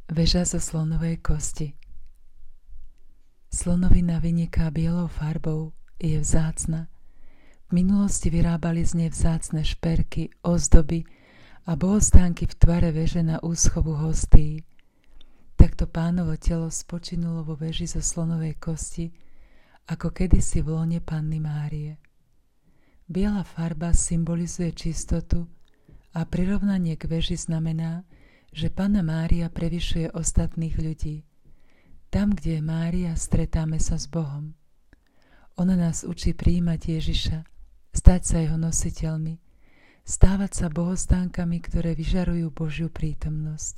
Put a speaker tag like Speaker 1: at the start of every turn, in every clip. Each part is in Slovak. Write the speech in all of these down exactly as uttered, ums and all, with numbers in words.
Speaker 1: Veža zo slonovej kosti. Slonovina vyniká bielou farbou, je vzácna. V minulosti vyrábali z nej vzácne šperky, ozdoby a bohostánky v tvare veže na úschovu hostí. Takto Pánovo telo spočinulo vo veži zo slonovej kosti, ako kedysi v lone Panny Márie. Biela farba symbolizuje čistotu a prirovnanie k veži znamená, že Panna Mária prevyšuje ostatných ľudí. Tam, kde je Mária, stretáme sa s Bohom. Ona nás učí prijímať Ježiša, stať sa jeho nositeľmi, stávať sa bohostánkami, ktoré vyžarujú Božiu prítomnosť.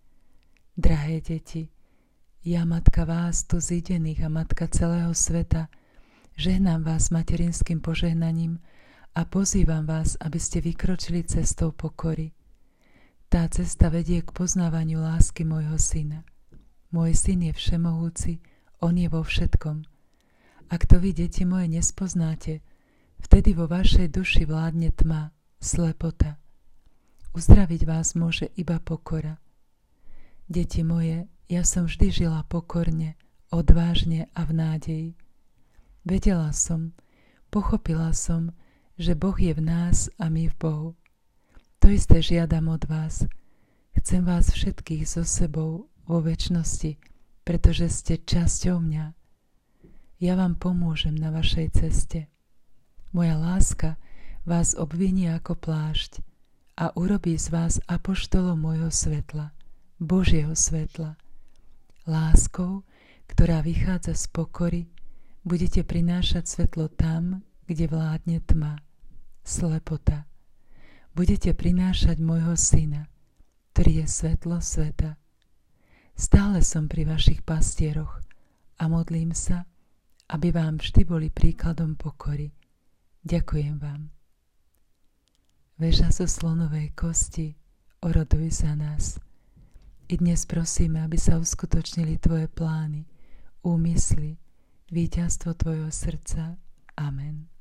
Speaker 1: Drahé deti, ja, matka vás tu zidených a matka celého sveta, žehnám vás materinským požehnaním a pozývam vás, aby ste vykročili cestou pokory. Tá cesta vedie k poznávaniu lásky môjho syna. Môj syn je všemohúci, on je vo všetkom. Ak to vy, deti moje, nespoznáte, vtedy vo vašej duši vládne tma, slepota. Uzdraviť vás môže iba pokora. Deti moje, ja som vždy žila pokorne, odvážne a v nádeji. Vedela som, pochopila som, že Boh je v nás a my v Bohu. To isté žiadam od vás. Chcem vás všetkých so sebou vo večnosti, pretože ste časťou mňa. Ja vám pomôžem na vašej ceste. Moja láska vás obviní ako plášť a urobí z vás apoštolov môjho svetla, Božieho svetla. Láskou, ktorá vychádza z pokory, budete prinášať svetlo tam, kde vládne tma, slepota. Budete prinášať môjho syna, ktorý je svetlo sveta. Stále som pri vašich pastieroch a modlím sa, aby vám vždy boli príkladom pokory. Ďakujem vám. Veža zo slonovej kosti, oroduj za nás. I dnes prosíme, aby sa uskutočnili tvoje plány, úmysly, víťazstvo tvojho srdca. Amen.